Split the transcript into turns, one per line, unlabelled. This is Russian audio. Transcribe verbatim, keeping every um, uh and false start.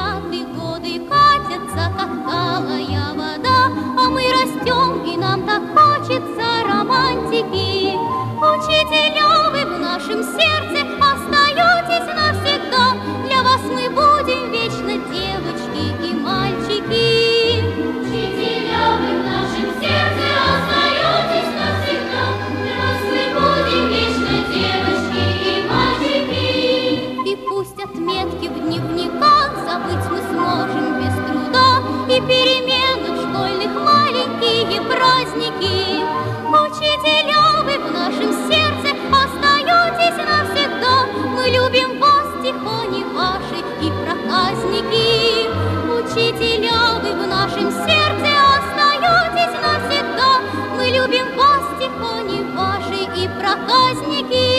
летят, и годы катятся, как талая вода, а мы растем, и нам так хочется романтики. Учителя, вы в нашем сердце остаетесь навсегда, для вас мы будем вечно девочки и мальчики. Учителя, вы в нашем сердце остаетесь навсегда, для вас мы будем вечно девочки и мальчики. И пусть отметки в дневниках забыть мы сможем без труда, и перемены в школьных маленькие праздники. Учителя, вы в нашем сердце остаетесь навсегда, мы любим вас, тихони ваши и проказники. Учителя, вы в нашем сердце остаетесь навсегда, мы любим вас, тихони ваши и проказники.